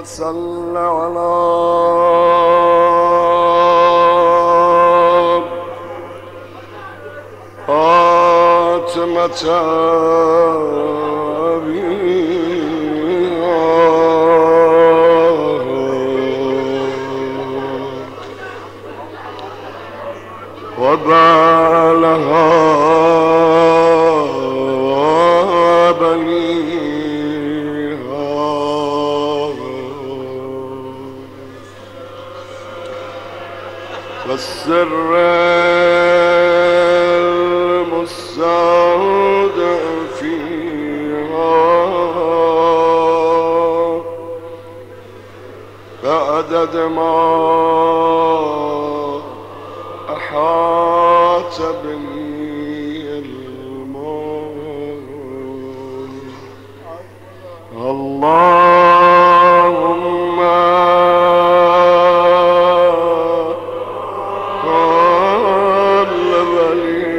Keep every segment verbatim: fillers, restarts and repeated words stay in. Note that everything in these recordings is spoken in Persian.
صل على فاطمة وبالها بنيها والسر المستودع فيها بعدد ما أحاط بني الموت. اللهم كل ولي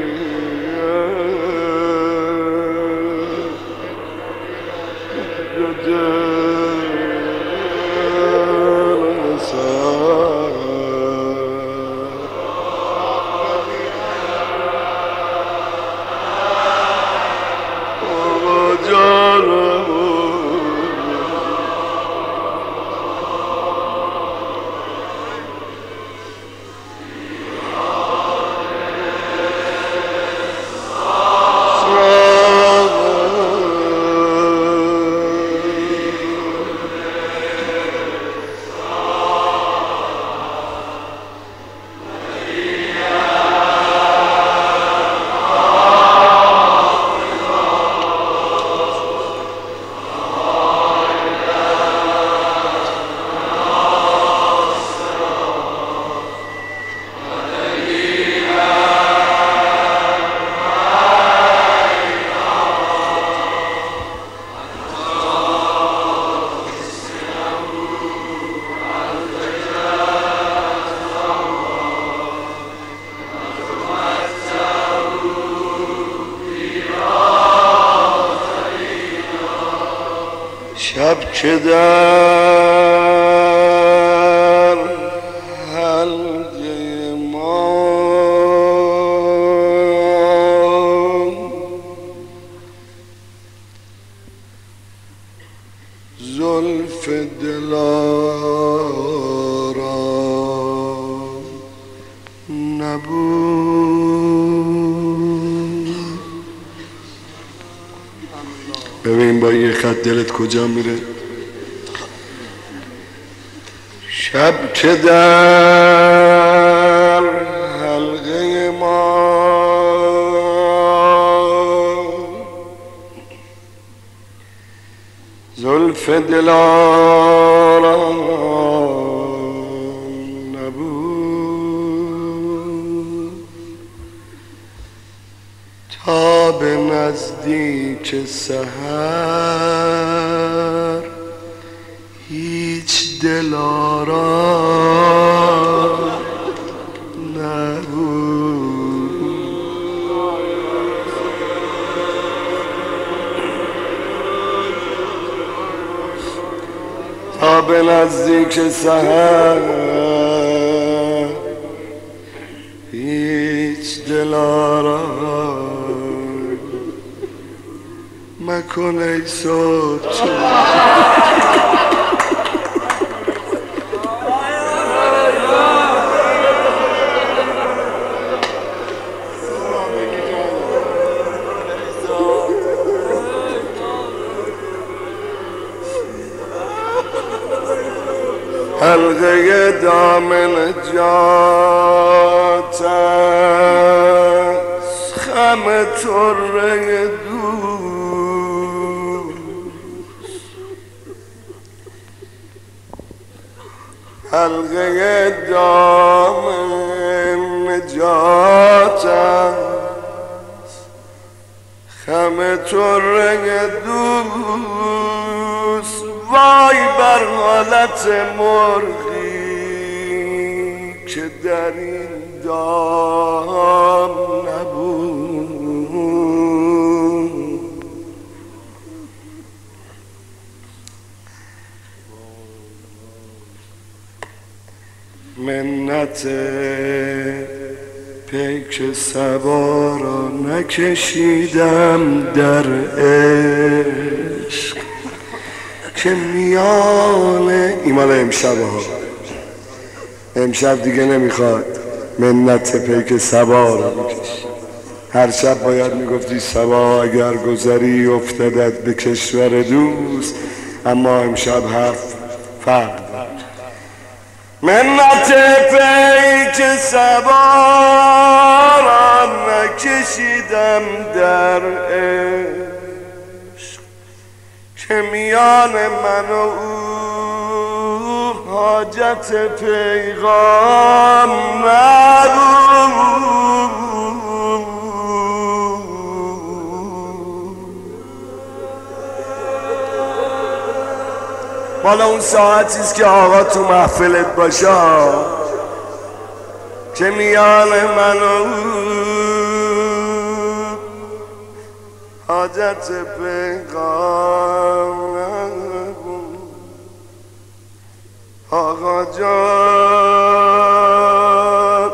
شب که در حلقه ما زلف دلارام نبود. ببین با یه خط دلت کجا میره. شب که در حلقه ما زلف دلارام نبود تا به نزدیک سحر هیچ دلارام نبود. تا به نزدیک سحر هیچ دلارام مکن ای صوت حلقه دامن جات است خم طره دوست. حلقه دامن جات است خم طره دوست. وای بر حالت مرغی که در این دام نبود. منت پیک صبا را نکشیدم در عشق که میان ایمال امشب ها امشب دیگه نمیخواد منت پیک صبا را بکشی. هر شب باید میگفتی صبا اگر گذری افتدت به کشور دوست، اما امشب حرف فرق دارد. منت پیک صبا را نکشیدم در عشق که میان من و او حاجت پیغام نبود. بالا اون ساعتیست که آقا تو محفلت باشه که میان من و حاجت پیغام نبود. آقا جان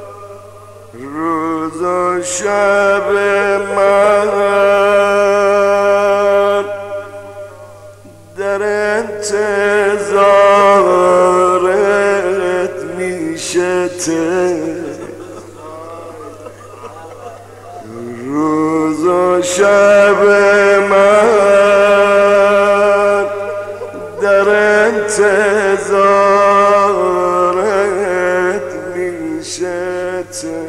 روز و شب من در انتظارت میشه روز و شب من در انتظارت میشه.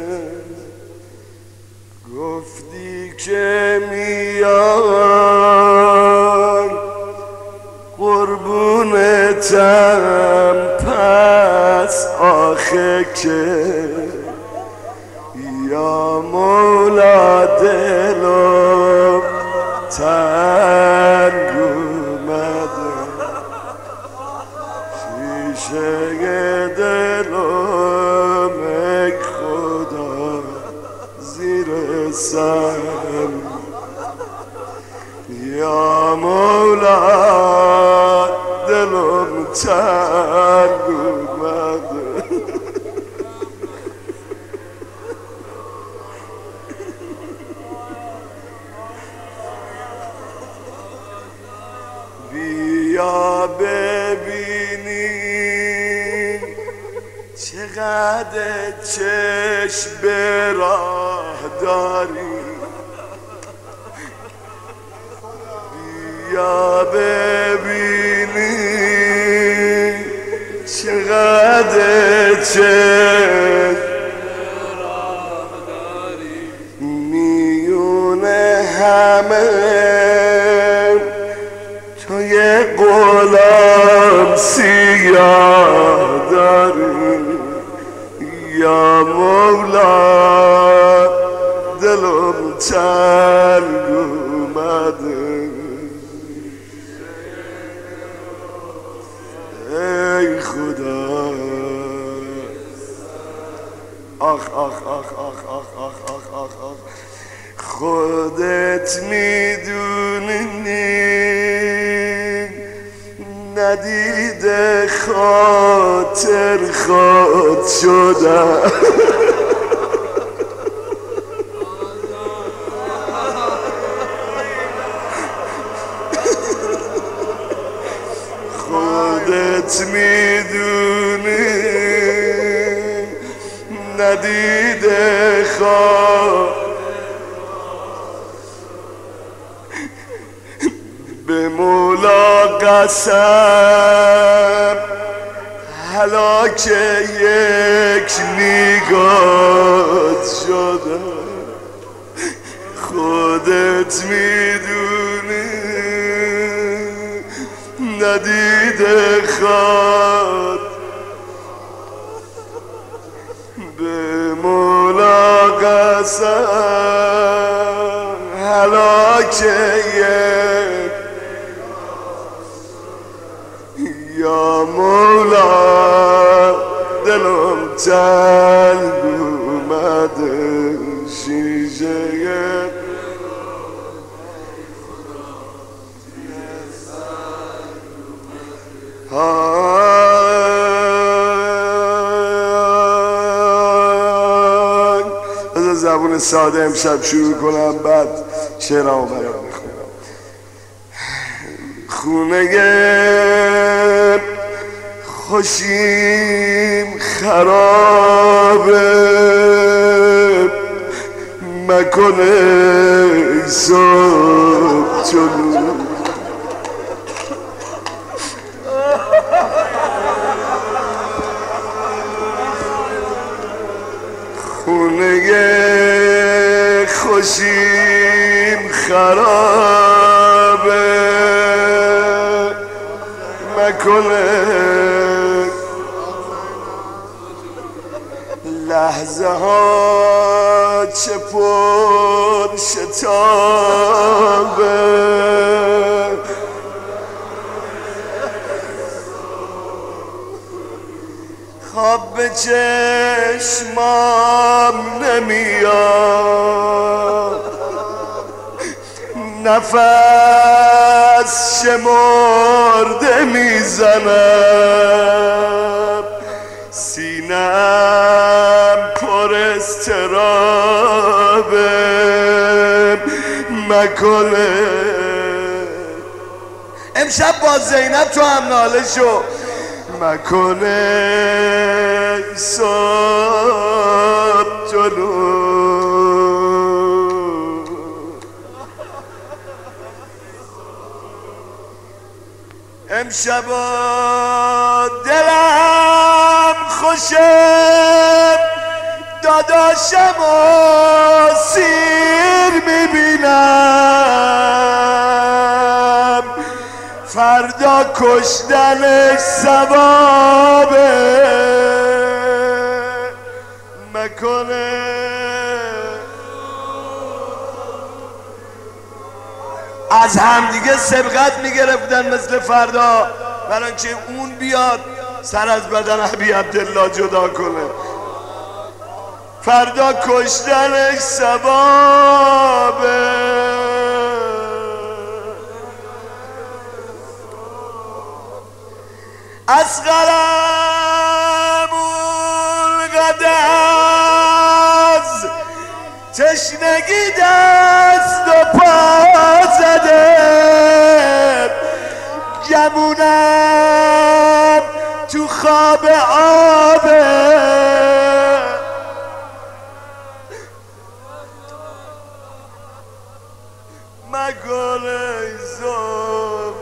گفتی که میای قربونتم، پس آخه که یا مولا دلم تنگ اومده، شیشه دلم ای خدا زیر سر، یا مولا دلم تنگ اومده. بیا ببینی چقدر چشم به راه داری، بیا ببینی چقدر چشم میونه همه تو یه غلام سیاه داری، یا مولا دلم تنگ اومده. ای خدا آخ آخ آخ آخ آخ آخ آخ آخ آخ خودت میدونی ندیده خاطر خود شدم. خودت میدونی ندیده خواه به مولا قسم هلاک یک نگاه شده. خودت میدونی ندیده خواد به مولا قسم هلاک یک، یا مولا دلم تنگ اومده، شیشه ها زبون ساده امشب شروع کنم، بعد شعرامو برات بخونم. خونه خوشیم خرابه، مکنه صبح جلو. خونه خوشیم خرابه، مکنه لحظه ها چه پر شتابه، خواب به چشمام نمیاد، نفس شمرده میزنم، سینم پر اضطرابه، مکنه. امشب با زینب تو هم ناله شو، مکنه صبح جلو. امشب دلم خوشه، داداشم و سیر میبینم، فردا کشتنش ثوابه، مکنه. از همدیگه سبقت میگرفتن مثل فردا، برای اینکه اون بیاد سر از بدن ابی عبدالله جدا کنه، فردا کشتنش ثوابه. از قلمون قدز تشنگی دست و پا زده، گمونم تو خواب آبه، مگل زب.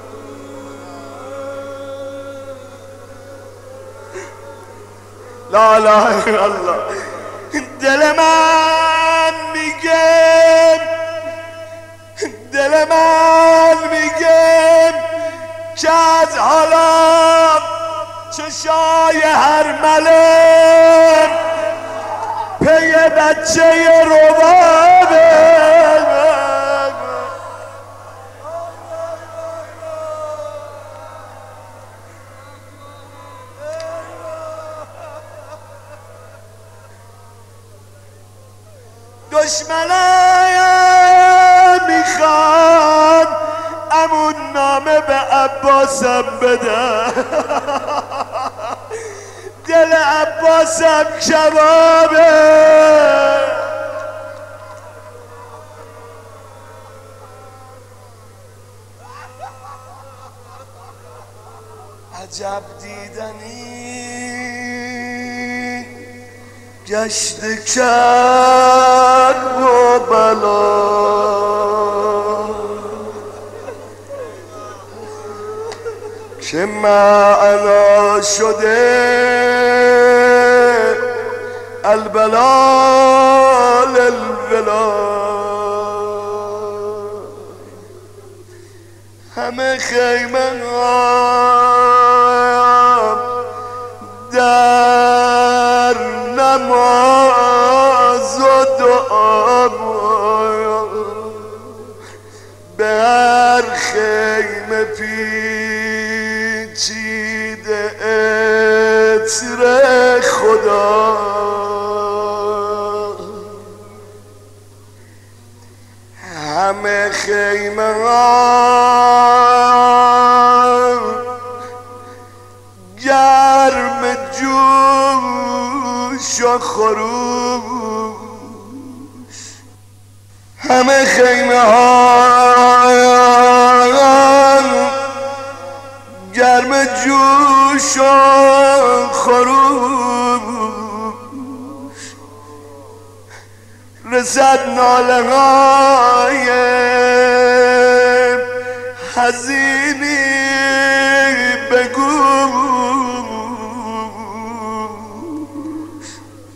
لا لا الله. دل من میگه، دل من میگه که از حالا چشای هر ملک پی بچه روبابه، دشمنم میخوان امون نامه به عباسم بده، دل عباسم کبابه، عجب دیدنی گشت کرد و بلا، که معنا شده البلا للولا. همه خیمه ها در نماز و دعا، به هر خیمه پیچیده عطر خدا، همه خیمه ها گرم جوش و خروش، همه خیمه ها گرم جوش و خروش، رسد ناله های حزینی بگوش.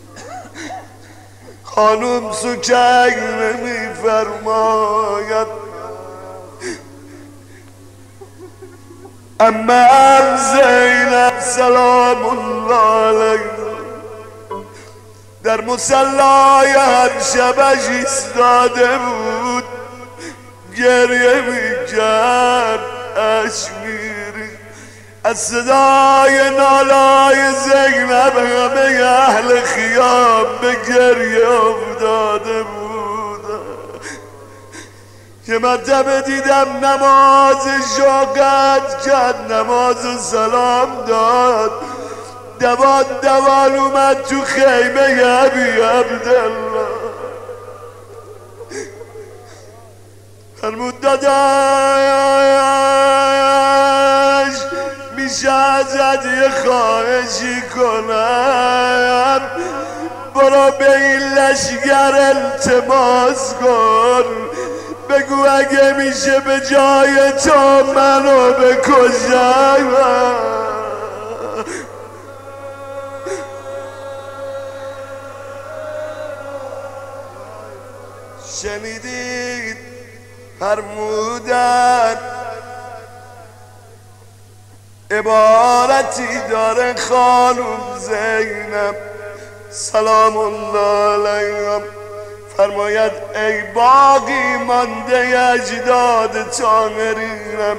خانم سکک نمی فرماید امم زینب سلام الله علیها در مصلای هر شبش ایستاده بود، گریه میکرد، اشک میریخت. از صدای نالای زینب همه اهل خیام به گریه افتاده بودن. یه مرتبه دیدم نمازش رو قطع کرد، نماز سلام داد، دوان دوان اومد تو خیمه ابی عبدالله. فرمود داداش میشه ازت یه خواهشی کنم، برو به این لشگر التماس کن، بگو اگه میشه به جای تو منو بکشم. شنیدید فرمودن عبارتی داره خانم زینب سلام الله علیها، فرماید ای باقی مانده اجداد طاهرینم،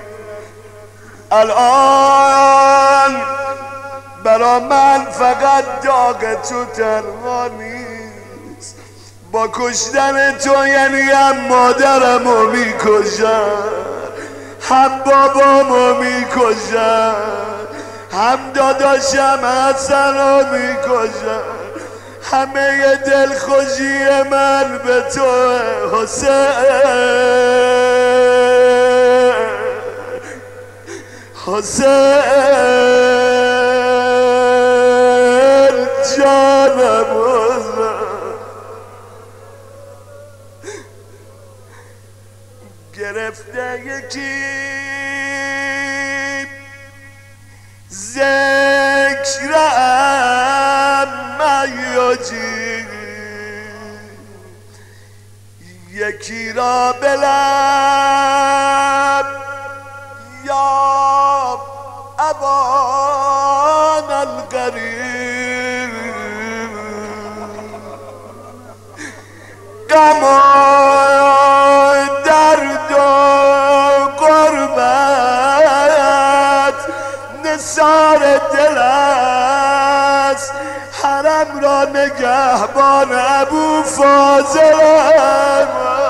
الان برا من فقط داغ تو تنها نیست، با کشتن تو یعنی هم مادرمو میکشن، هم بابامو میکشن، هم داداشم حسنو میکشن، همه دلخوشی من به تو حسین، حسین جانم گرفته یکی ذکرم میاجی، یکی را بلم یا ابان القریب، غم و درد و غربت نثار دل است، حرم را نگهبان ابو فاضلم.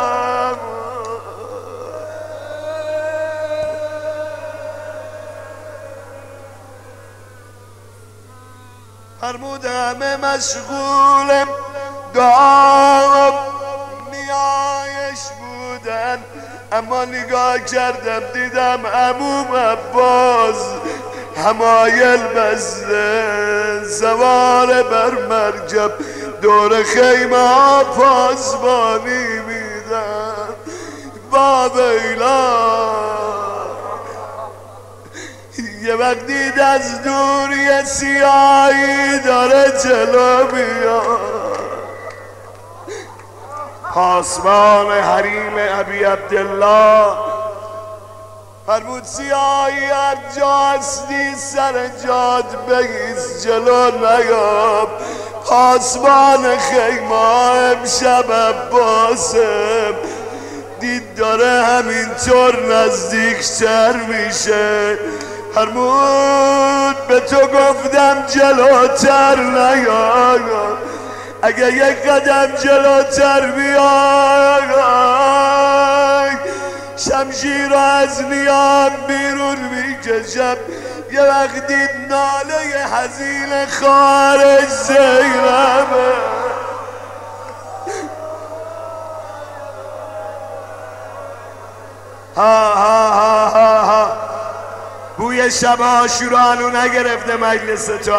فرمود همه مشغول دعا نیایش بودن، اما نگاه کردم دیدم عموم عباس حمایل بسته سوار بر مرکب دور خیمه ها پاسبانی میدن. با ویلا یه وقت دید از دور یه سیاهی داره جلو میاد، پاسبان حریم ابی عبدالله. فرمود سیاهی هر جا هستی سر جات بگیز جلو نیاب، پاسبان خیمه امشب عباسم دید داره همینطور نزدیکتر میشه. فرمود به تو گفتم جلوتر نیای، اگه یک قدم جلوتر بیای شمشیر از نیام بیرون میکشم. یه وقت دید ناله حزین خارج زینبه، ها ها ها ها ها بوی شب عاشورا هنو نگرفته مجلس تو.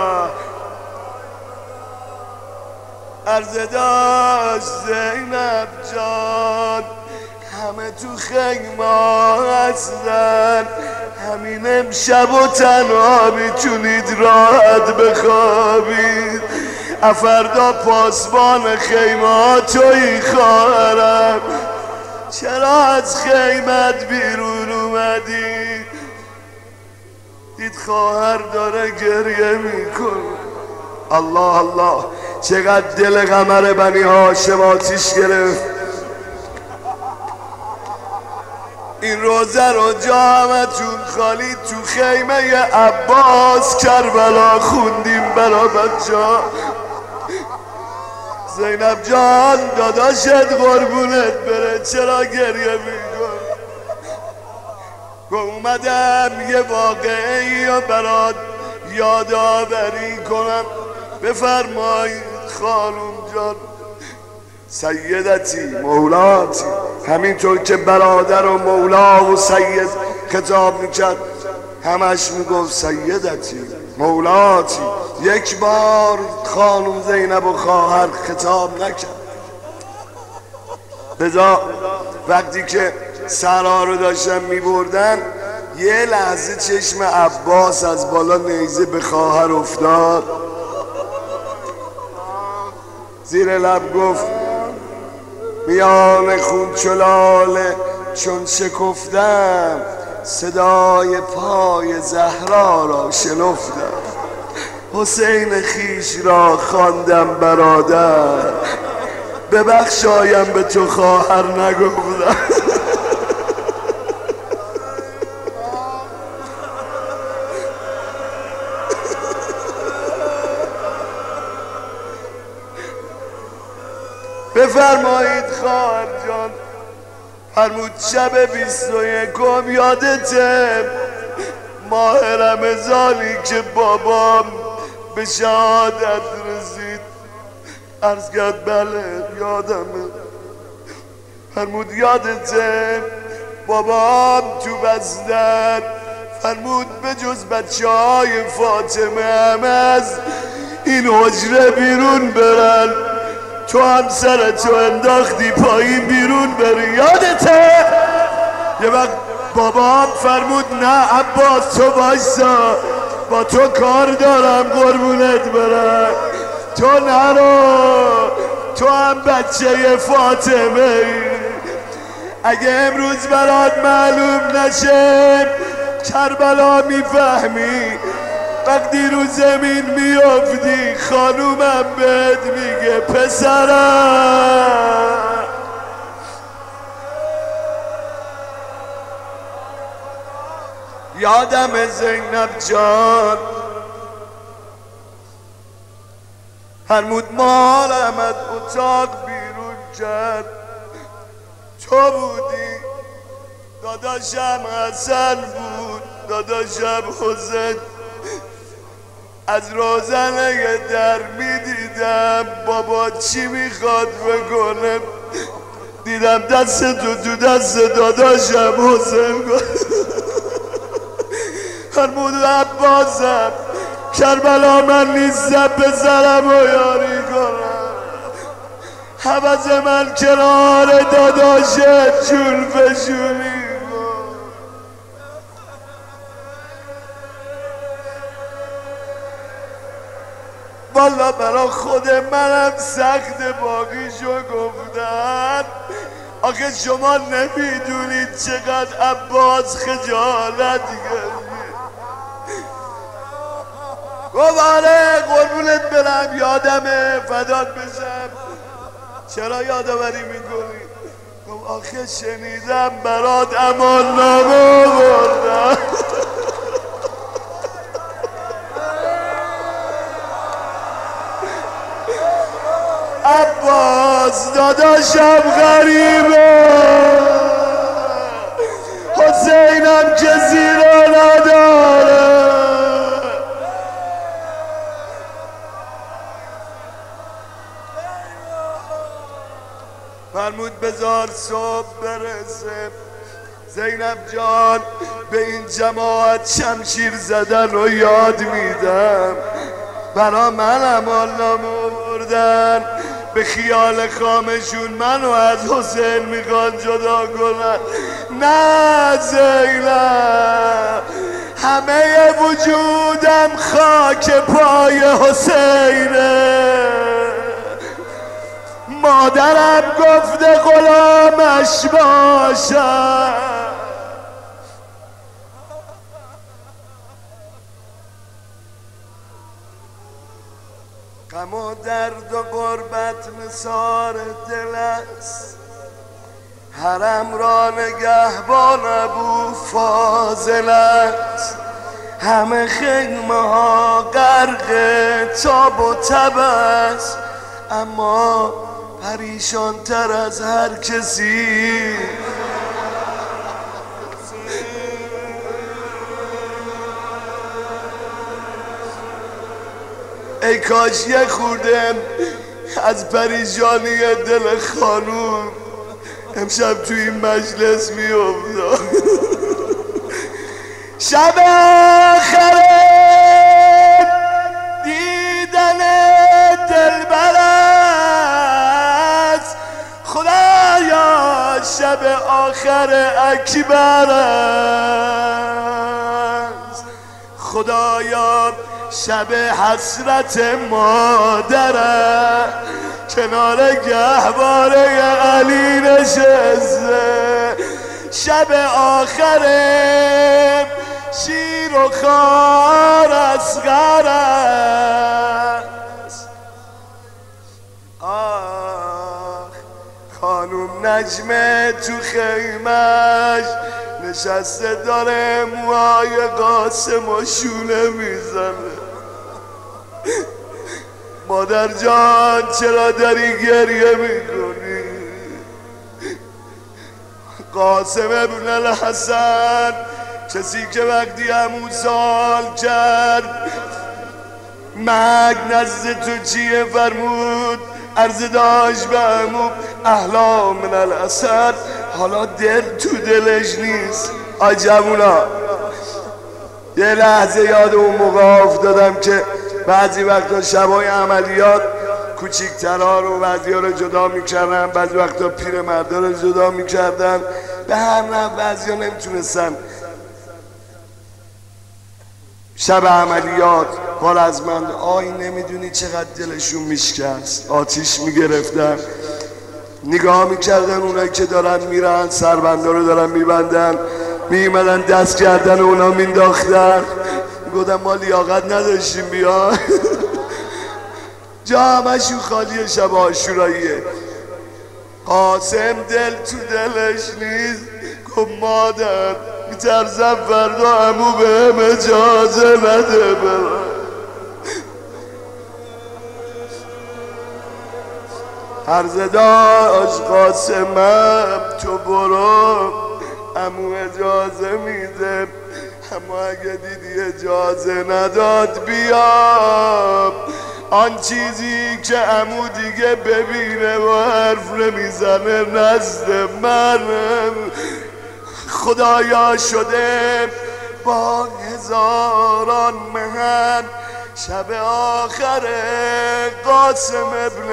عرض داشت زینب جان همه تو خیمه هستن، همین امشب و تنها میتونید راحت بخوابید. افردا پاسبان خیمه ها توی خواهرم، چرا از خیمت بیرون اومدی؟ دید خواهر داره گریه میکنه. الله الله چقدر دل قمر بنی هاشم آتیش گرفت. این روزه رو جامتون خالی تو خیمه عباس کربلا خوندیم برا بچه. زینب جان داداشت قربونت بره چرا گریه میکن؟ اومدم یه واقعی رو برات یادآوری کنم. بفرمایید خانم جان. سیدتی مولاتی، همینطور که برادر و مولا و سید خطاب میکرد همش میگفت سیدتی مولاتی. یک بار خانم زینب و خواهر خطاب نکرد. لذا وقتی که سرا رو داشتن میبردن یه لحظه چشم عباس از بالا نیزه به خواهر افتاد. زیر لب گفت میان خون چلاله چون شکفتم، صدای پای زهرا را شنفتم. حسین خیش را خواندم برادر، ببخشایم به تو خواهر نگفتم. بفرمایید خواهر جان. فرمود شب بیست و یکم یادته ماه رمضانی که بابام به شهادت رسید؟ عرض کرد بله یادمه. فرمود یادته بابام تو بستر؟ فرمود به جز بچه های فاطمه هم از این حجره بیرون برن، تو هم سرتو انداختی پایین بیرون بری. یادته؟ یه وقت بابام فرمود نه عباس تو بایستا، با تو کار دارم قربونت برم، تو نرو، تو هم بچه فاطمه ای. اگه امروز برات معلوم نشه کربلا میفهمی. وقتی رو زمین میافتی خانومم بهت میگه پسرم. یادم زینب جان فرمود مالمت اتاق بیرون کرد، تو بودی. داداشم حسن بود، داداشم حسین. از روزنه در میدیدم بابا چی میخواد بکنه، دیدم دست تو تو دست داداشم حسین. فرمود عباسم کربلا من نیستم پسرم و یاری کنم، حوض من کنار داداشت جون فشونی. والا برا خود منم سخت باقیشو گفتن. آخه شما نمیدونید چقدر عباس خجالت گرفت. گفت آره قربونت برم یادمه فدات بشم. چرا یادآوری میکنی؟ گفت آخه شنیدم برات امان نامه بردم. عباس داداشم غریبه، حسینم کسی را نداره. فرمود بذار صبح برسه زینب جان به این جماعت شمشیر زدن و یاد میدم، برا من امان نموردن، به خیال خامشون منو از حسین میخوان جدا کنن. نه زینب، همه وجودم خاک پای حسینه، مادرم گفته غلامش باشم. غم و درد و غربت نثار دل است، حرم را نگهبان ابو فاضل است. همه خیمه ها غرق تاب و تب است، اما پریشان تر از هر کسی ای کاش یه خوردم از پریشانی دل خانوم امشب توی این مجلس می افتاد. شب آخر دیدن دلبر است، خدایا شب آخر اکبر است، خدایا شب حسرت مادره کنار گهواره علی نشسته، شب آخر شیر و خار اصغر است. آخ خانوم نجمه تو خیمش نشسته داره موهای قاسم و شونه میزنه. مادر جان چرا داری گریه میکنی؟ قاسم ابن الحسن کسی که وقتی همون سال کرد مرگ نزد تو چیه فرمود؟ عرض داشت به همون احلا من الاسد، حالا دل تو دلش نیست. آی جوونا یه لحظه یاد اون موقع افتادم که بعضی وقتا شبای عملیات کوچیکترها رو بعضی ها رو جدا میکردن، بعضی وقتا پیر مردا رو جدا میکردن، به هر نحو بعضی ها نمیتونستن شب عملیات بار از من آی نمیدونی چقدر دلشون میشکست، آتیش میگرفتن، نگاه میکردن اونایی که دارن میرن سربنده رو دارن میبندن، میمدن دست کردن اونا مینداختن، گفتم ما لیاقت نداشتیم بیا جا همشون خالی شب عاشوراییه. قاسم دل تو دلش نیست، گفت مادر میترسم فردا عمو بهم اجازه نده برم. عرض داشت قاسمم تو برو عمو اجازه میده، اما اگه دیدی اجازه نداد بیا، آن چیزی که عمو دیگه ببینه و حرف نمیزنه نزد من. خدایا شده با هزاران مهن شب آخر قاسم ابن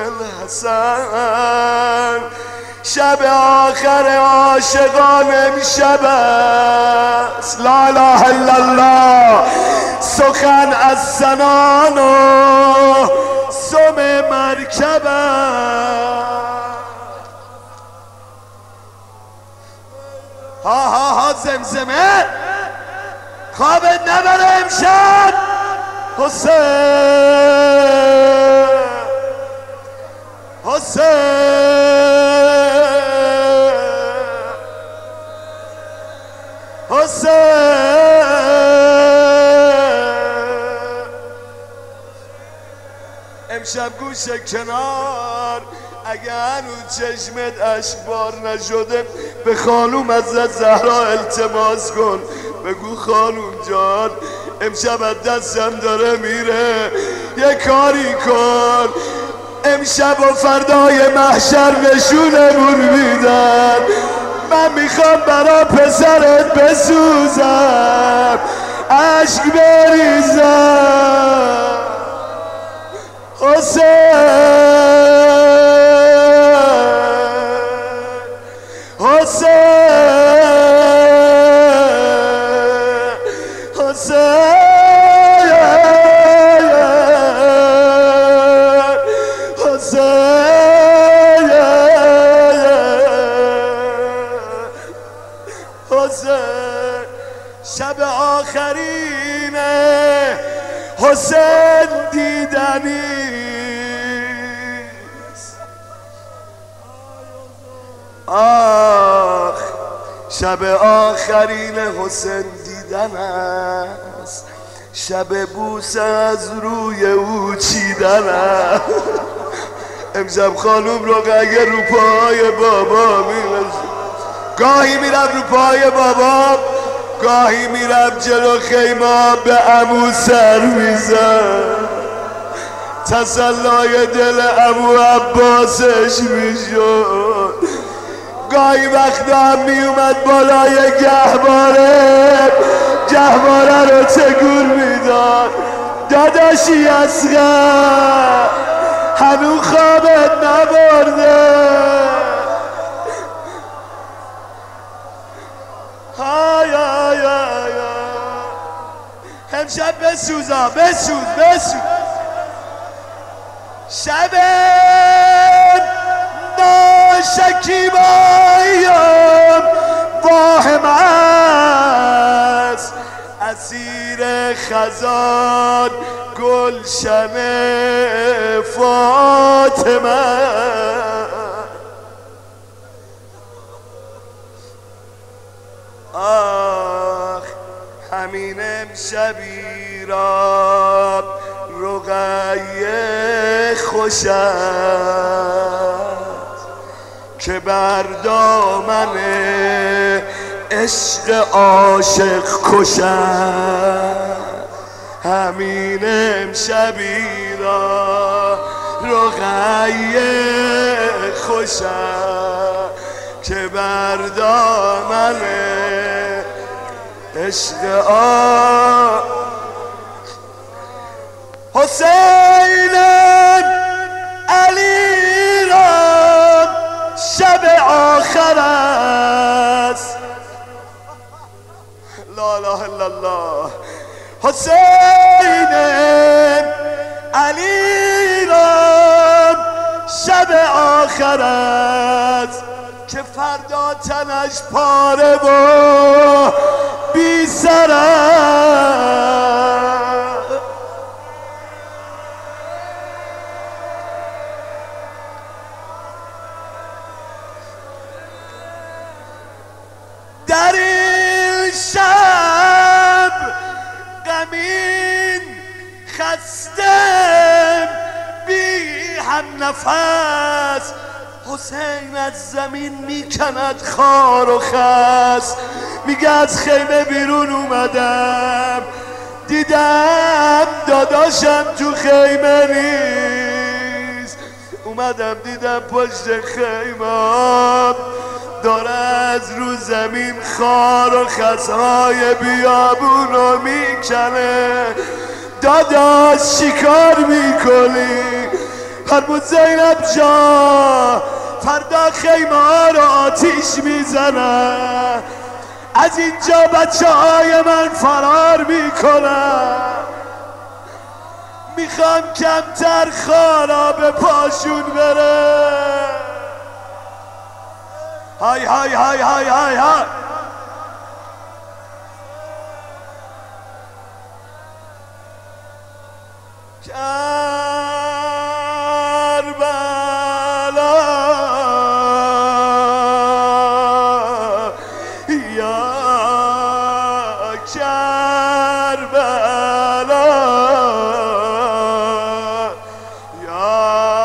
الحسن، شب آخر عاشقان امشب است. لا اله الا الله، سخن از سنان و سم مرکب ها ها ها زمزمه خوابت نبره امشب حسین حسین حسین. امشب گوشه کنار اگه هنوز چشمت اشکبار نشده به خانوم حضرت زهرا التماس کن، بگو خانوم جان امشب از دستم داره میره، یه کاری کن امشب و فردای محشر نشونمون میدن، من میخوام برا پسرت بسوزم، عشق بریزم. حسین حسین حسین حسین حسین شب آخرینه حسین دیدنیست. آخ شب آخرین حسین دیدن است، شب بوسه از روی او چیدن است. امشب خانوم رو اگه رو پای بابا میرسه، گاهی میرم رو پای بابا، گاهی میرم جلو خیمه به عمو سر میزن، تسلای دل عمو عباسش میشد. گاهی وقتا هم میومد بالای گهواره، گهواره رو تگور میداد، داداشی اصغر هنو خوابت نبرده. های های های امشب بسوزا، بسوز بسوز. شب ناشکیبایم واهم است، اسیر خزان گلشن فاطمه. آخ همین امشبی را رقیه خوش است که بر دامن عشق عاشق کش است. همین امشبی را رقیه خوش است که بر دامن عشق آ حسینم علی را شب آخر است. لا اله الا الله. حسینم علی را شب آخر است که فردا تنش پاره و بی سر است. در این شب غمین خستم بی هم نفس، حسین از زمین میکند خار و خس. میگه از خیمه بیرون اومدم، دیدم داداشم تو خیمه نیست. اومدم دیدم پشت خیمه داره از رو زمین خار و خسهای بیابونو میکنه. داداش چیکار میکنی؟ فرمود زینب جا فردا خیمه ها رو آتیش میزنن، از اینجا بچه های من فرار میکنن، میخوام کمتر خارا به پاشون بره. های های های های های های کربلا یا کربلا یا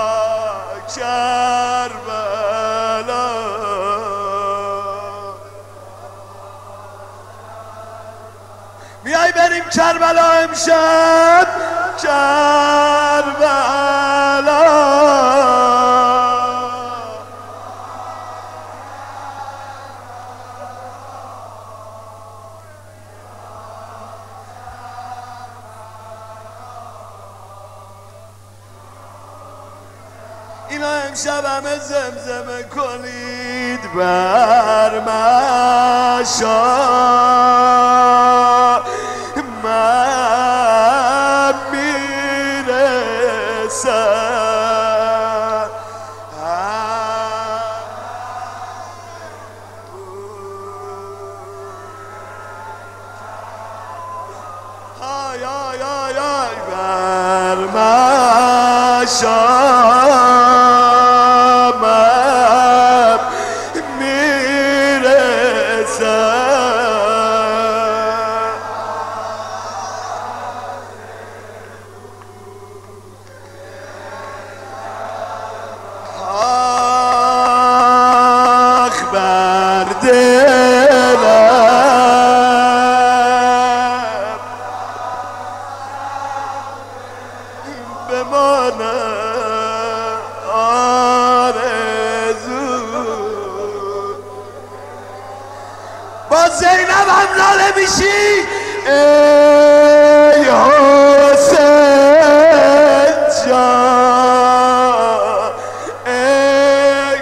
کربلا. میای بریم کربلا امشب؟ کربلا اینا امشب همه زمزمه کنید بر مشا من میرسم آی آی آی آی بر مشا با زینب هم لاله میشی ای حسین جان ای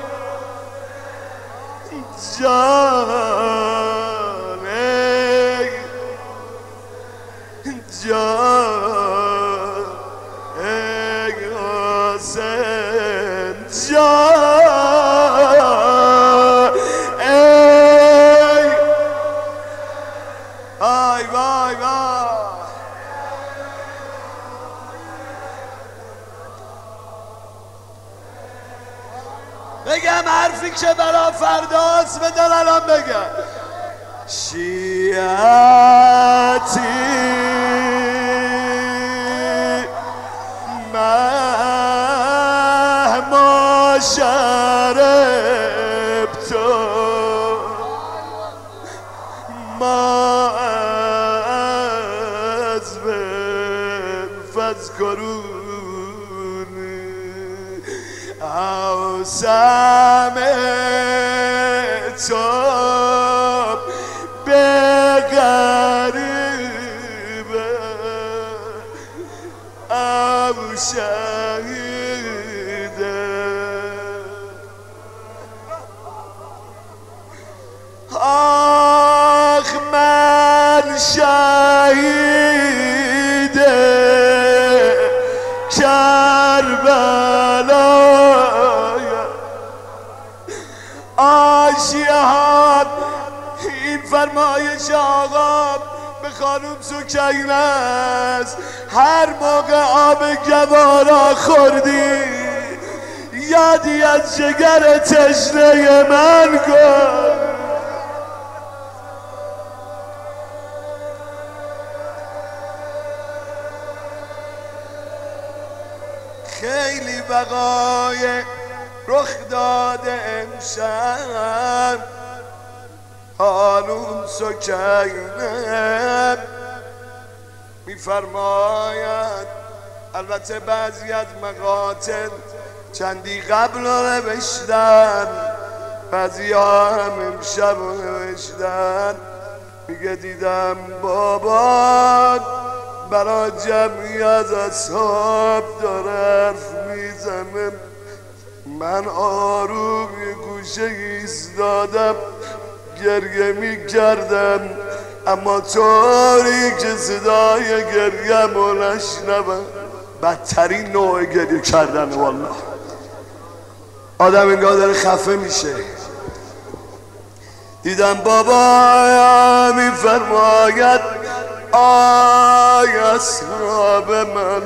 جان ای جان ای حسین جان آی وای وای بگم حرفی که برا فرداست بدن الان بگم شیعتی مهما شرب تو ما از بن فذکرونی اوسم تو به غریبه او شهیده آخ من شهید کربلایم آشیان این فرمایش آقا به خانم سکینه است هر موقع آب گوارا خوردی یادی از جگر تشنه من کن خیلی وقایع رخ داده امشب خانوم سکینه میفرماید البته بعضی از مقاتل چندی قبل رو نوشتن بعضی ها هم امشب رو نوشتن میگه دیدم بابا برا جمعی از اصحاب داره حرف میزنه من آروم یه گوشه ایستادم گریه میکردم اما طوری که صدای گریم رو نشنوم بدترین نوع گریه کردن والله آدم انگار داره خفه میشه دیدم بابا میفرماید آی اصحاب من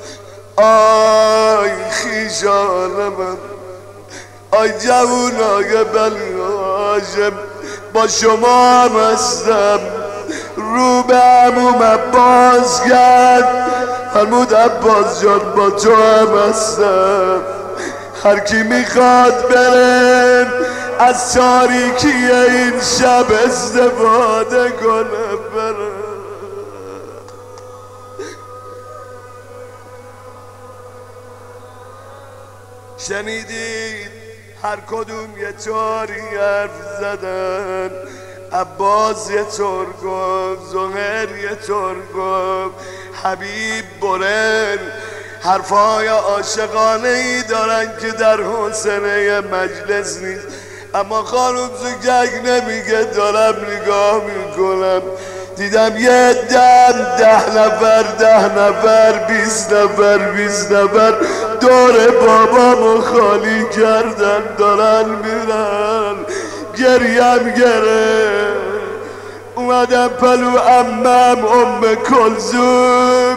آی خیشان من آی جوانای بنی هاشم با شما هم هستم رو به عموم عباس کرد فرمود عباس جان با تو هم هستم هر کی میخواد بره از تاریکی این شب استفاده کنه بره شنیدید هر کدوم یه طوری حرف زدن عباس یه طور گفت زهر یه طور گفت حبیب برن حرفای عاشقانه ای دارن که در حسنه مجلس نیست. اما خانم زوجک نمیگه دارم نگاه میکنم دیدم یه دم ده نفر ده نفر بیست نفر بیست نفر دور بابامو خالی کردن دارن میرن. گریم گره اومدم پلو امم ام کلثوم.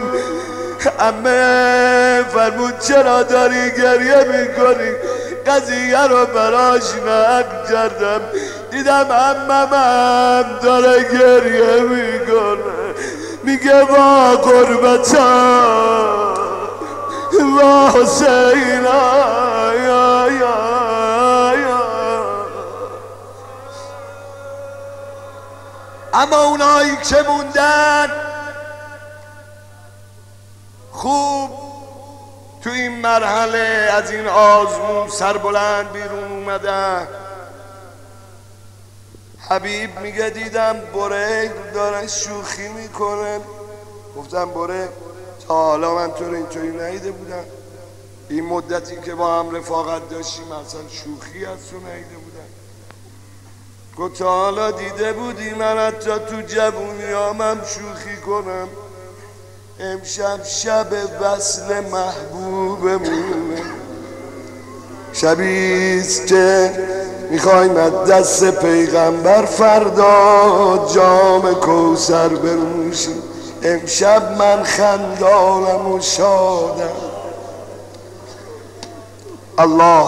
امه فرمود چرا داری گریه میکنی؟ قضیه رو براش نقل کردم دیدم اممم داره گریه میکنه میگه وا قربتا وا حسینا یا یا یا. اما اونایی که موندن خوب تو این مرحله از این آزمون سربلند بیرون اومدن. حبیب میگه دیدم برهگ داره شوخی میکنه. گفتم برهگ تا حالا من تو رو اینطوری ندیده بودم، این مدتی که با هم رفاقت داشتیم اصلا شوخی از تو ندیده بودم. گفت تا حالا دیده بودی من حتی تو جوونیامم شوخی کنم؟ امشب شب وصل محبوبمونه، شبیست که میخوایم از دست پیغمبر فردا جام کوثر بنوشیم. امشب من خندانم و شادم. الله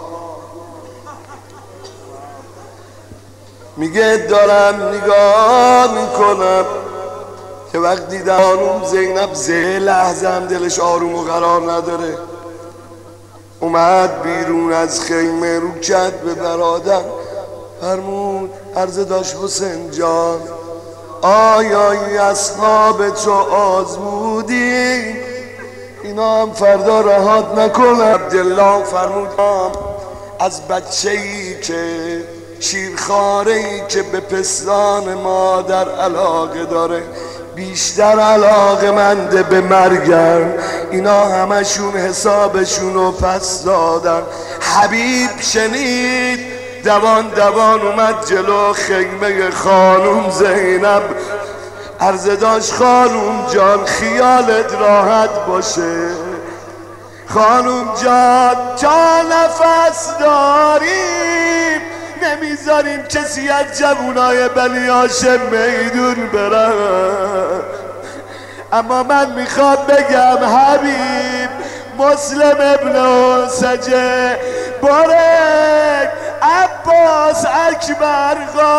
میگه دارم نگاه میکنم که وقت دیدم خانوم زینب زه لحظه هم دلش آروم و قرار نداره. اومد بیرون از خیمه رو کرد به برادر فرمود عرضه داشت حسین جان آیا این اصحاب تو آزمودی اینا هم فردا رهات نکنه؟ عبدالله فرمود از بچه ای که شیرخواره ای که به پستان مادر علاقه داره بیشتر علاقه منده به مرگن، اینا همشون حسابشون رو پس دادن. حبیب شنید دوان دوان اومد جلو خیمه خانوم زینب عرضه داشت خانوم جان خیالت راحت باشه، خانوم جان تا نفس داریم نمیذاریم کسی از جوونای بنی هاشم میدون بره. اما من میخوام بگم حبیب مسلم ابن سجه بارک عباس اکبر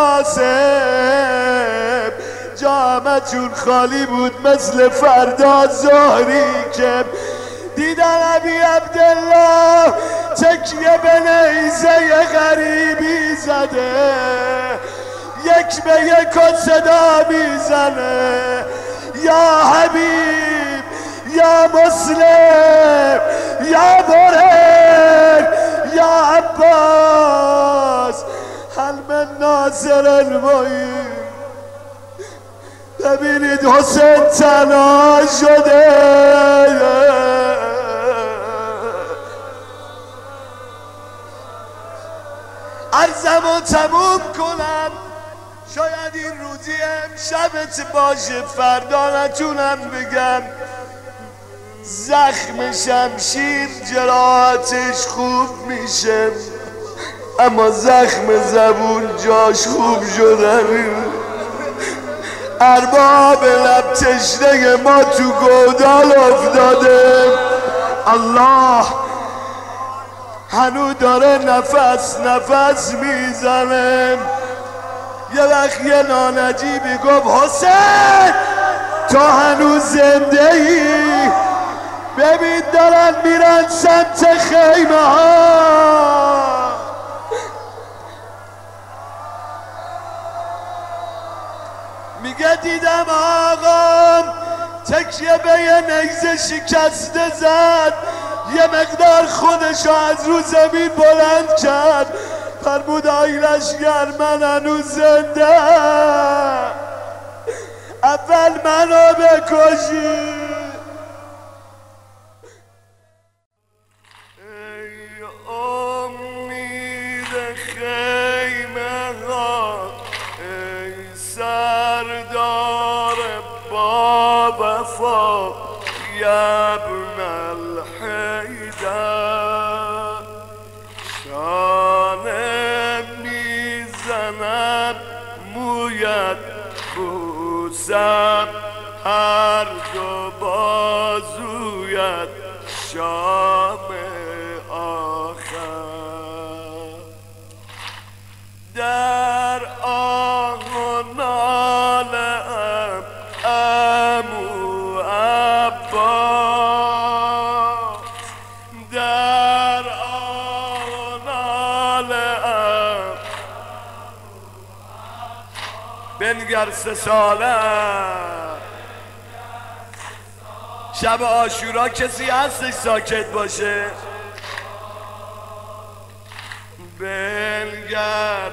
قاسم جامعتون خالی بود مثل فردا ظهری که دیدن ابی عبدالله تکیه به نیزه غریبی زده یک به یک و صدا میزنه یا حبیب یا مسلم یا برهر یا عباس هل من ناصر المعین. ببینید حسین تنها شده. عرضمو تموم کنم شاید این روزی امشبت باشه فردا نتونم بگم. زخم شمشیر جراحتش خوب میشه اما زخم زبون جاش خوب شدن. ارباب لب تشنه ما تو گودال افتاده. الله هنو داره نفس نفس میزنه. یه وقت یه نانجیبی گفت حسین تو هنوز زنده ای؟ ببین دارن میرن سمت خیمه ها. میگه دیدم آقام تکیه به یه نیزه شکسته زد یه مقدار خودشو از رو زمین بلند کرد فرمود آیلشگر من هنوز زنده اول منو بکشی. الوفا يا ابن الحيدر شانه میزنم مویت بوسم هر دو بازویت شام آخر در آه و ناله ام عمو عباس در آه و ناله ام بنگر سه ساله شب عاشورا کسی هستش ساکت باشه بنگر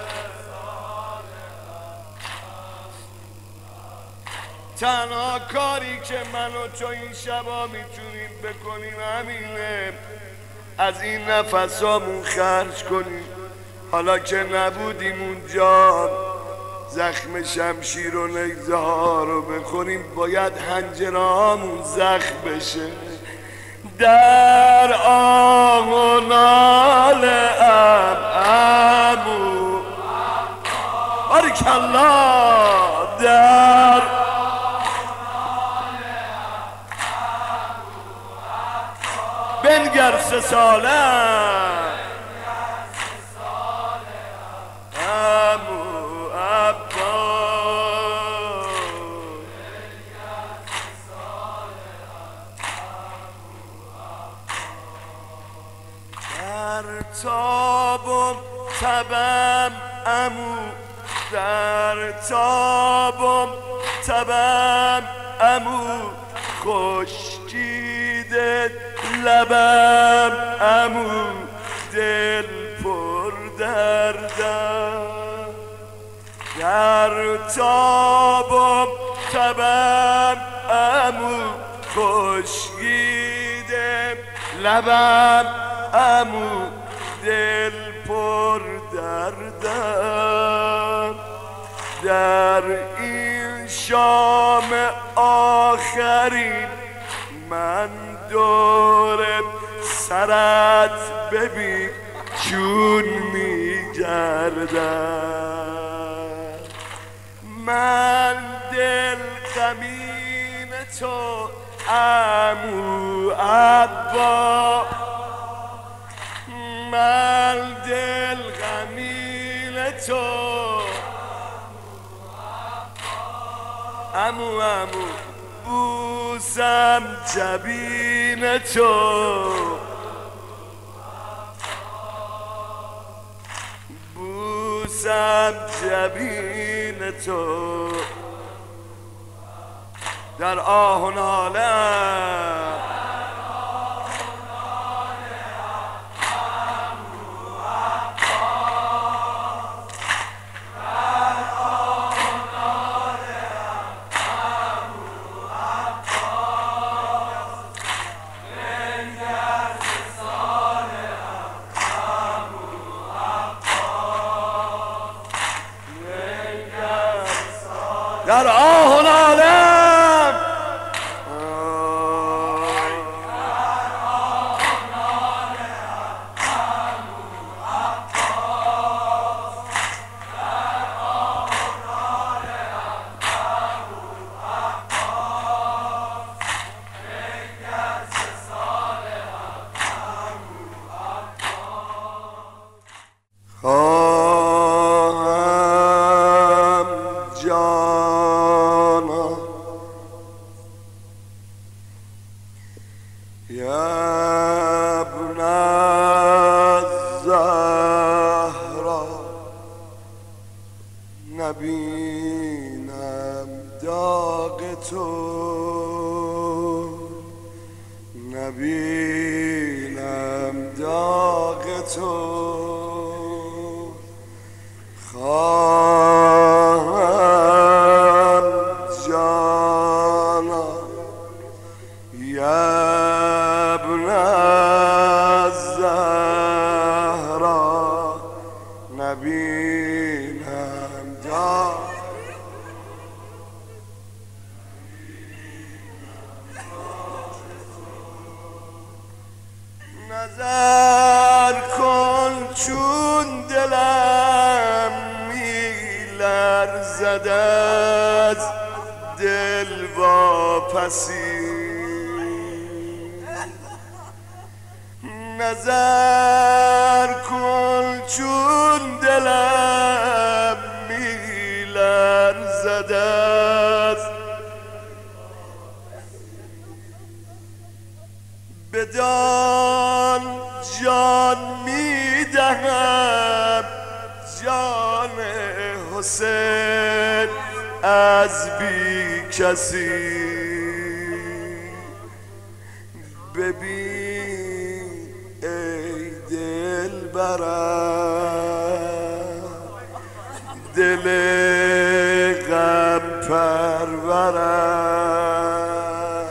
تنها کاری که من و تو این شبا میتونیم بکنیم همینه از این نفسامون خرج کنیم حالا که نبودیم اونجا زخم شمشیر و نیزه ها رو بخوریم باید حنجرهامون زخم بشه در آه و ناله ام عمو بارکالله در بنگر سه ساله عمو عباس در تاب و تبم عمو در تاب و تبم عمو خشکیده لبم عمو دل پر دردم در تاب و تبم عمو خشکیده لبم عمو دل پر دردم در این شام آخرین من دور سرت ببین چون میگردم من دل غمین تو عمو عبا من دل غمین تو عمو عمو بوسم جبین تو بوسم جبین تو در آه و ناله در آه و ناله یا ابن الزهرا نبینم داغ تو نبینم داغ تو خواهم جانا یا ابن نظر کن چون دلم میلرزد از دل واپسی، نظر کن چون دلم میلرزد از بدان جان میدهم جان حسین از بی کسی، ببین ای دل برم دل غم پرورم،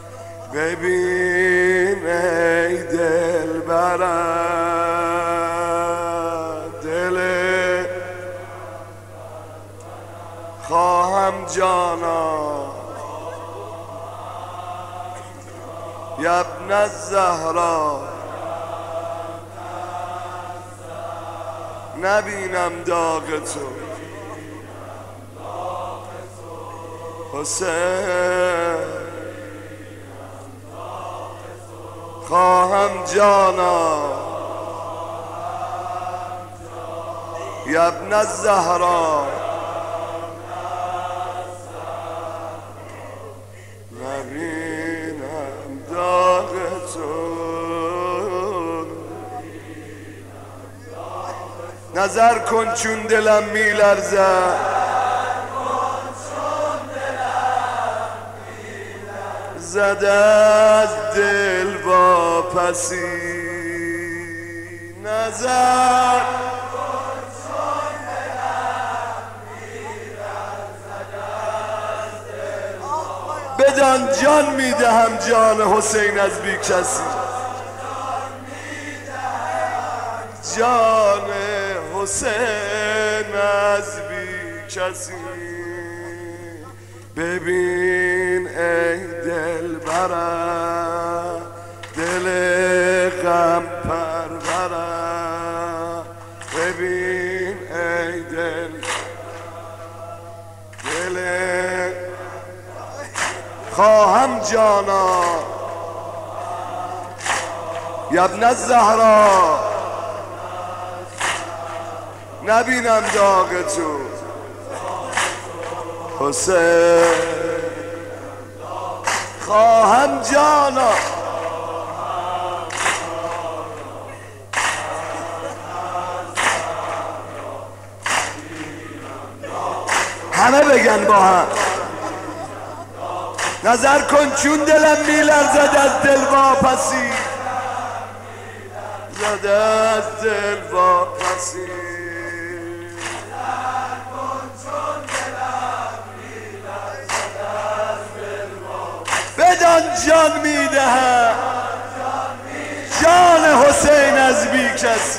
ببین ای دل برم دل خواهم جانا یا ابن الزهرا، نبینم داغ تو حسین، خواهم جانا یا ابن الزهرا، نبینم داغ تو. نظر کن چون دلم میلرزد زد از دل واپسی، نظر بدان جان میدهم جان حسین از بی کسی، جان حسین از بی کسی، ببین ای دل برم دل غم پرورم، ببین ای دل دل خواهم جانا یا ابن الزهرا، نبینم داغ تو حسین، خواهم جانا همه بگن با هم، نظر کن چون دلم میلرزد از دل واپسی، زد از دل واپسی، بدان جان میدهم جان حسین از بی کسی،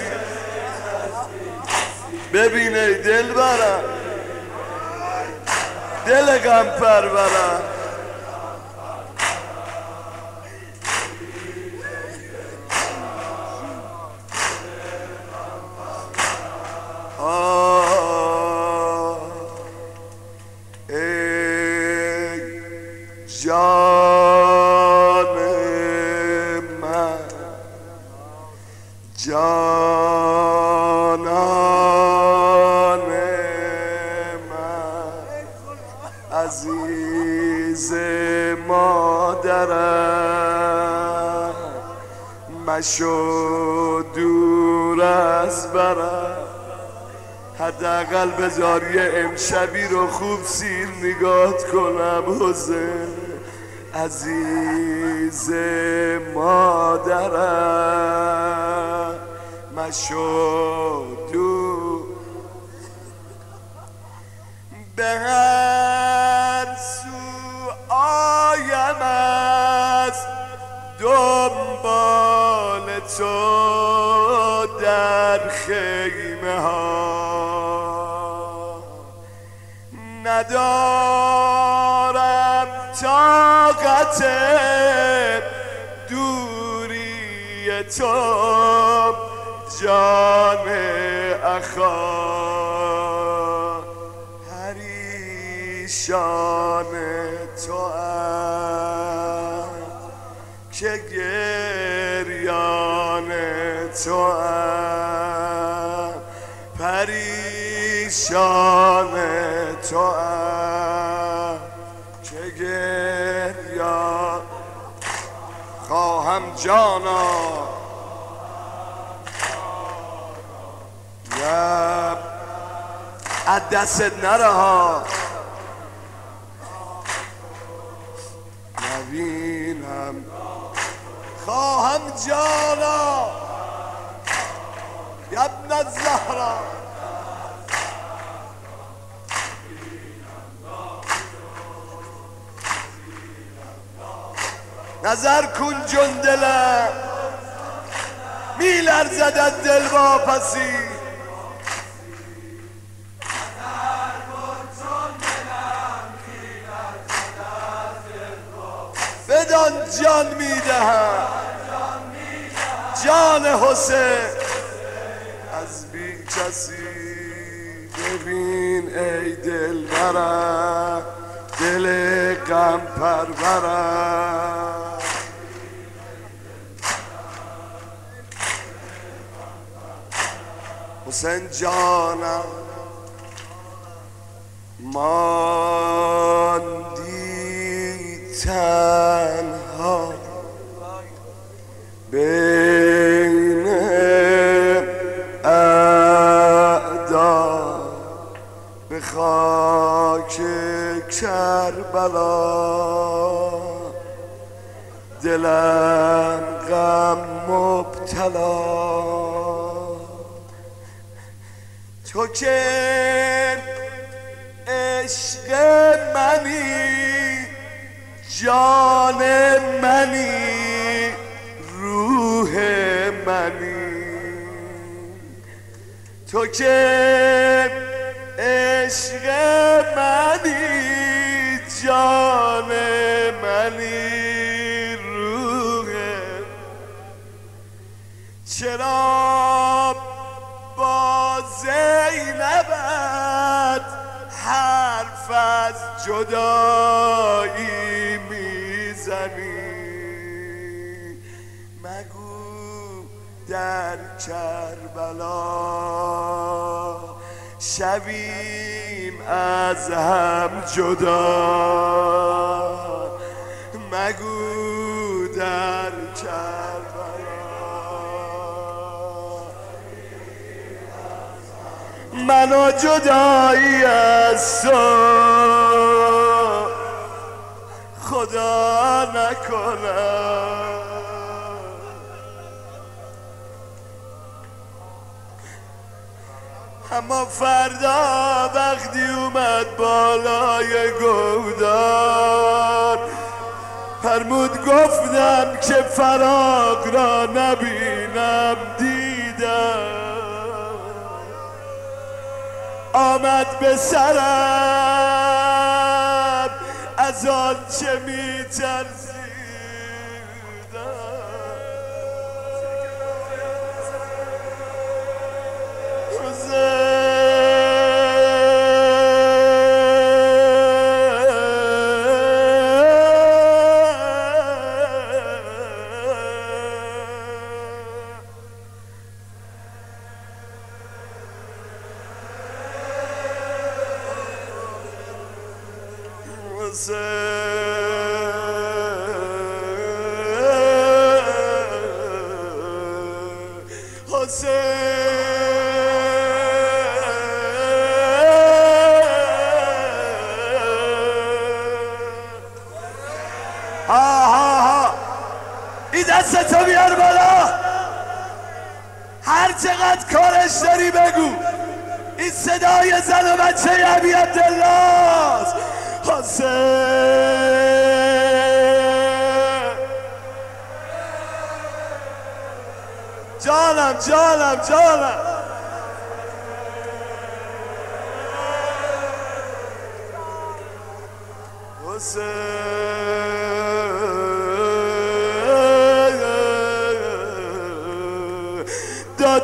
ببین ای دل برم دل غم پرورم، جان من جانان من عزیز مادرم، مشو دور از برم، حداقل بذار یه امشبی رو خوب سیر نگات کنم حسین، عزیز مادرم مشو دور، به هر سو آیم از دنبال تو در خیمه ها، ندارم طاقت دوری روی تو جان اخا پریشان تو ام که گریان تو ام پریشان تو ام که گریان خواهم جانا یب از دستت نره ها نبینم خواهم جانا یبن الزهرا نظر کن جندلم می لرزد از دل واپسی بدان جان میدهم جان حسین از بی کسی ببین ای دل برم دل غم پرورم حسین جانم ماندی تنها بین اعدا به خاک کربلا دلم غم مبتلا تو که عشق منی جان منی روح منی تو که عشق منی جان منی روح چرا با زینبت حرف از جدایی میزنی مگو در کربلا شویم از هم جدا مگو در کربلا منو جدایی از تو خدا نکنم اما فردا وقتی اومد بالای گودار فرمود گفتم که فراق را نبینم دیدم آمد به سرم از آن چه می ترسیدم دستتو بیار بالا هر چقدر کارش داری بگو این صدای زن و بچه ابی عبدالله حسین جانم جانم جانم حسین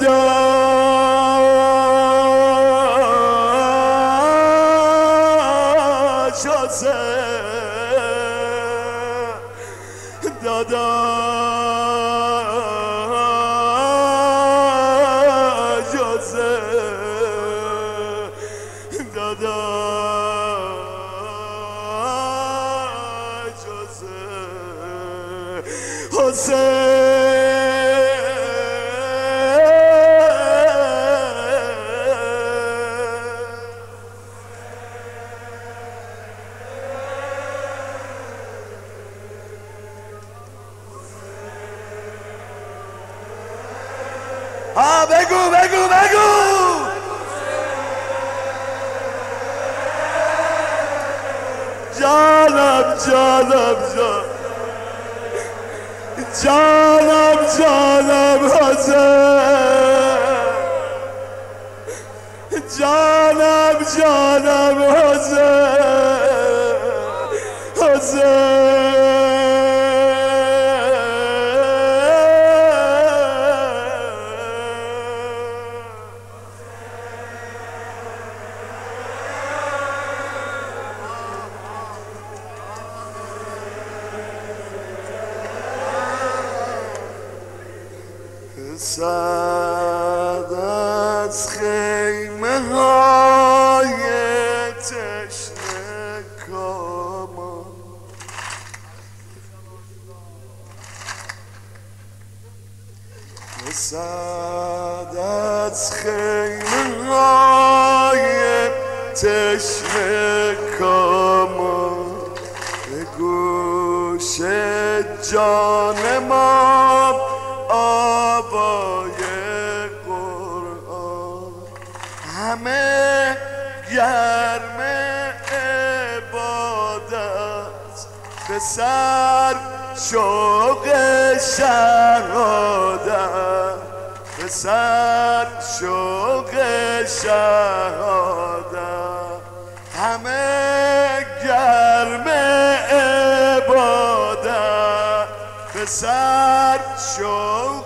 دادا شازه دادا شازه دادا شازه حسین ها بگو بگو بگو جانم جانم جانم جانم جانم حسین جانم جانم حسین حسین صد از خیمه های تشنه کامان صد از خیمه های تشنه کامان به گوش جان ما آبای قرآن همه گرم عبادت به سر شوق شهادت به سر شوق شهادت همه گرم عبادت به سر شوق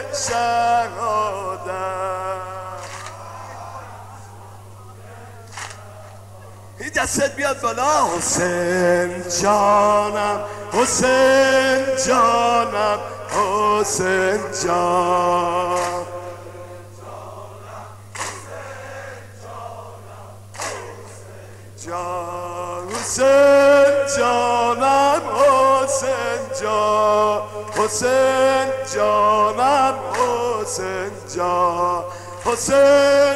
شهادت این دستت بیاد بالا حسین جانم حسین جانم حسین جان جان حسین جانم حسین جان حسین جانم حسین جان حسین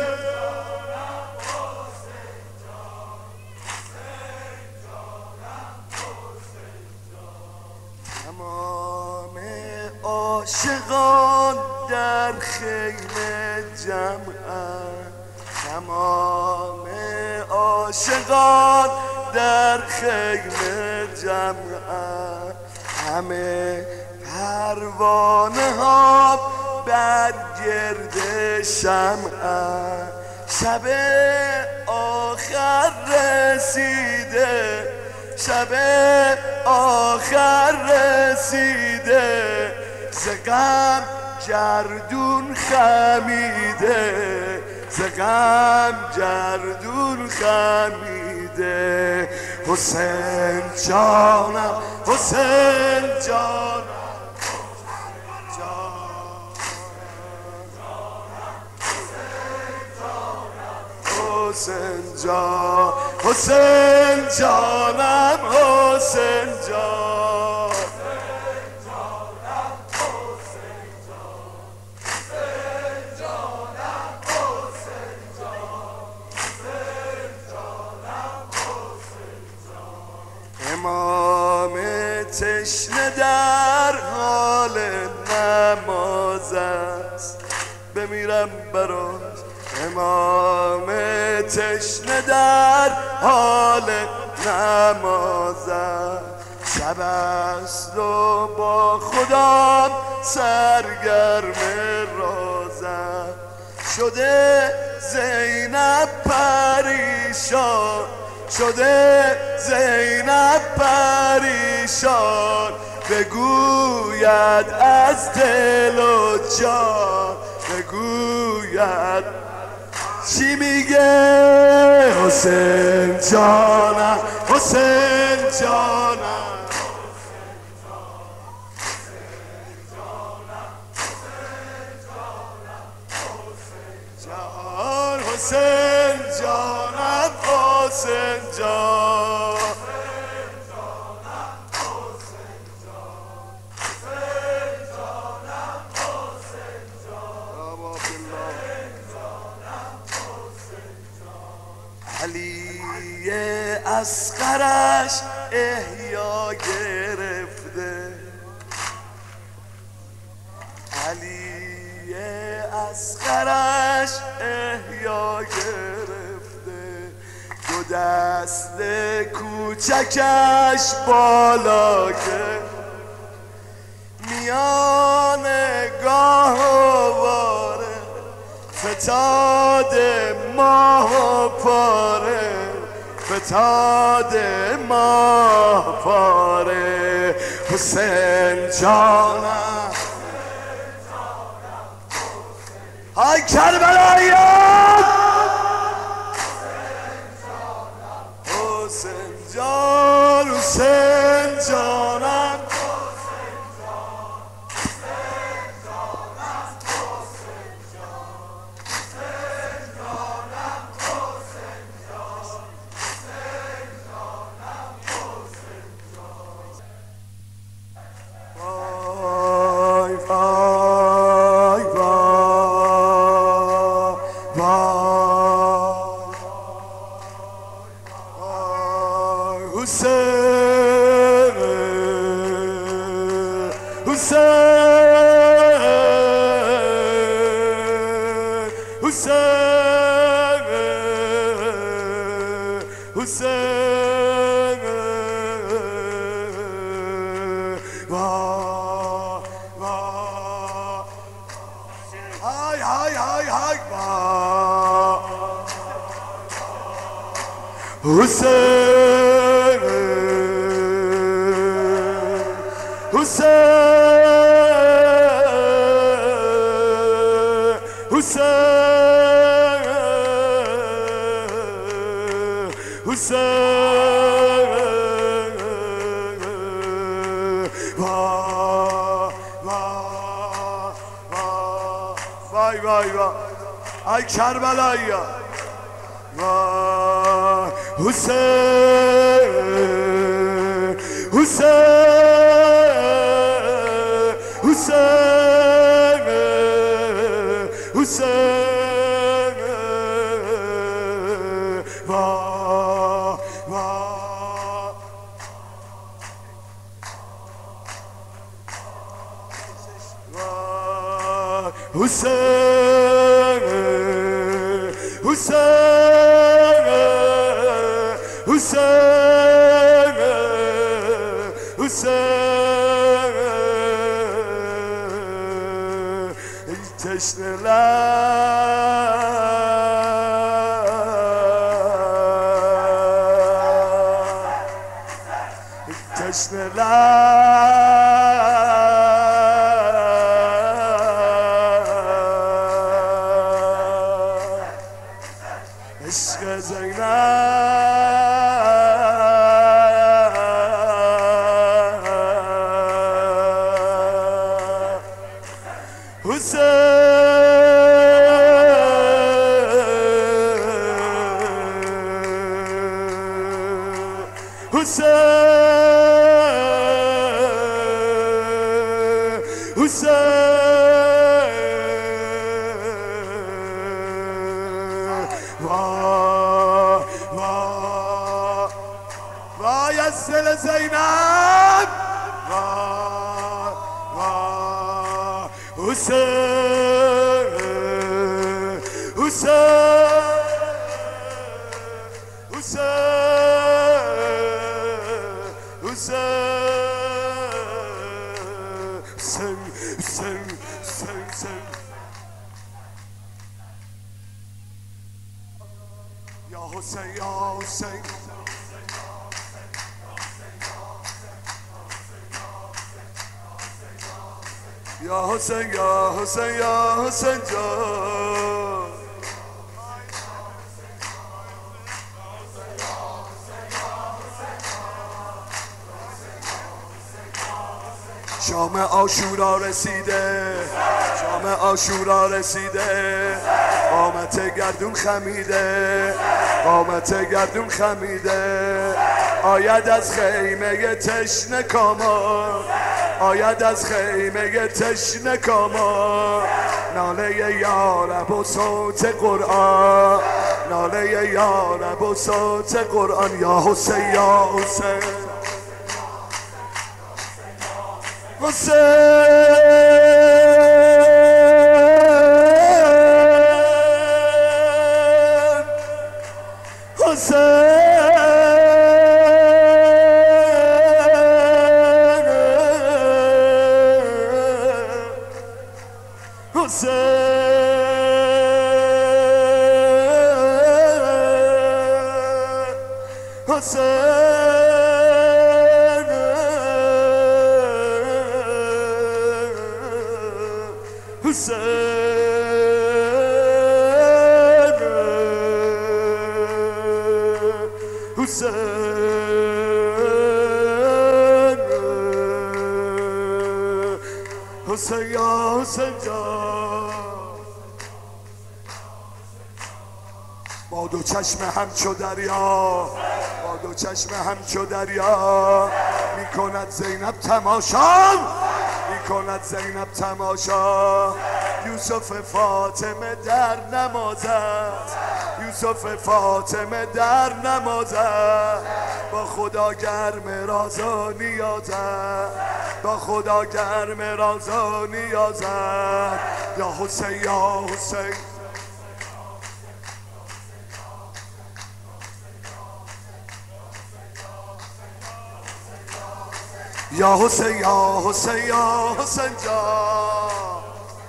تمام عاشقان در خیمه جمعند تمام عاشقان در خیمه جمعند همه پروانه ها بر گرد شمعند شب آخر رسیده شب آخر رسیده ز غم گردون خمیده ز غم گردون خمیده حسین جانم حسین جانم حسین جان حسین جانم حسین جان امام تشنه در حال نماز است بمیرم براش امام تشنه در حال نماز است شب است و با خدا سرگرم رازم شده زینب پریشان شده زینب پریشان بگوید از دل و جان بگوید چی میگه حسین جانم حسین جانم جان حسین جانم حسین جان علی اصغرش احیا گرفته علی اصغرش احیا گرفته دو دست کوچکش بالا که میان گاهواره فتاد ماه پاره فتاد ماه پاره حسین جانم های کربلاییان حسین جان حسین جانم حسین حسین حسین حسین وای وای وای ای کربلایی وای حسین حسین حسین حسین وای وای حسین حسین حسین حسین ای تشنه لب ای تشنه لب عشق زینب حسین حسین حسین وای وای وای از دل زینب وای وای حسین حسین حسین حسین حسین حسین حسین یا حسین یا حسین یا یا حسین یا حسین یا حسین جان شام عاشورا رسیده شام عاشورا رسیده قامت گردون خمیده قامت گردون خمیده آید از خیمه تشنه کاما آید از خیمه تشنه کاما ناله یارب و صوت قرآن ناله یارب و صوت قرآن یا حسین یا حسین حسین حسین حسین حسین حسین حسین یا حسین جان با دو چشم همچو دریا با دو چشم همچو دریا میکند زینب تماشا میکند زینب تماشا یوسف فاطمه در نمازد یوسف فاطمه در نمازد با خدا گرم راز و نیازد با خدا گرم راز و نیازد یا حسین یا حسین یا حسین یا حسین یا حسین جان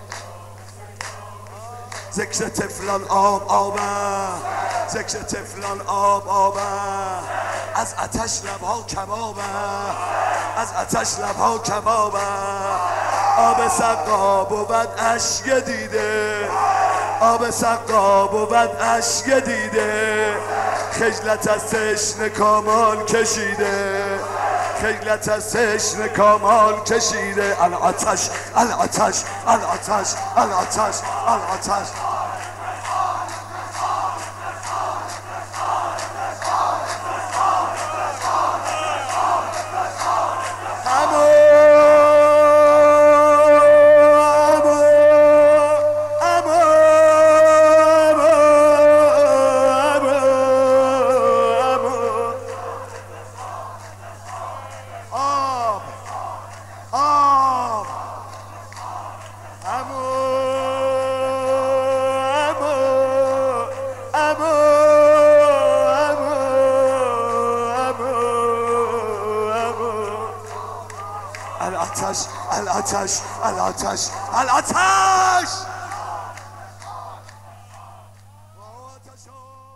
ذکر طفلان آب آبه ذکر طفلان آب آبه از آتش لبها کبابه از آتش لبها کبابه آب سقا بود اشک دیده آب سقا بود اشک دیده خجلت از تشنه کامال کشیده خجلت از تشنه کامال کشیده الاتش الاتش الاتش الاتش الاتش الاتش الاتش الاتش الاتش